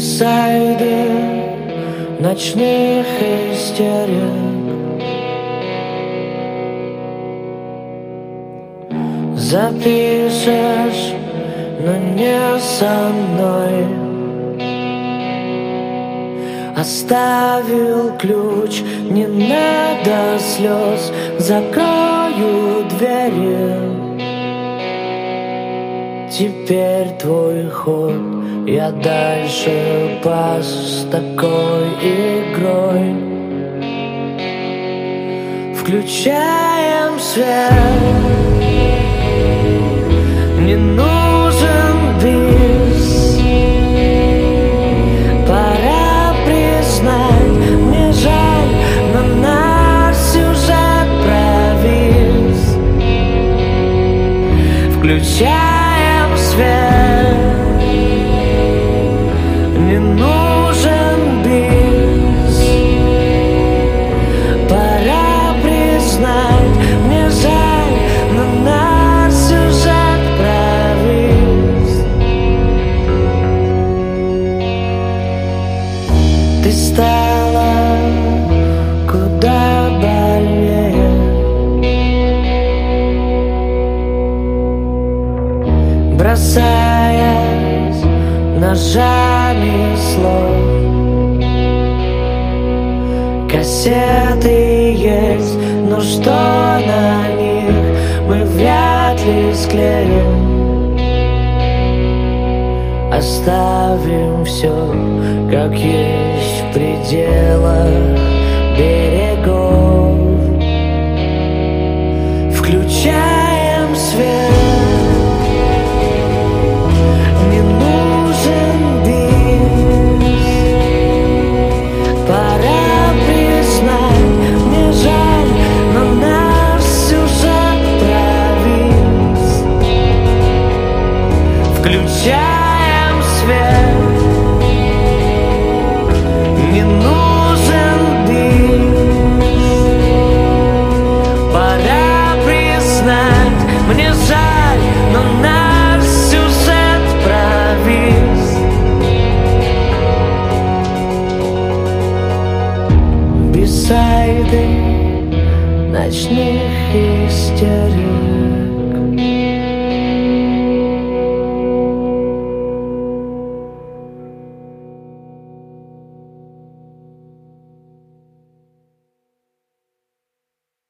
Бисайды ночных истерик. Запишешь, но не со мной. Оставил ключ, не надо слез. Закрою двери. Теперь твой ход, я дальше пас с такой игрой. Включаем свет. Не нужен бис. Пора признать, мне жаль, но наш сюжет провис. Включаем свет. Не нужен бис. Пора признать, мне жаль, но наш сюжет провис. Ты стала куда больнее. Бросаясь ножами слов. Кассеты есть, но что на них мы вряд ли склеим. Оставим все, как есть в пределах берегов. Включаем свет. Не нужен бис. Пора признать, мне жаль, но наш сюжет провис. Включаем свет. Не нужен бис. Пора признать, мне жаль, но наш сюжет провис. Бисайды ночных истерик.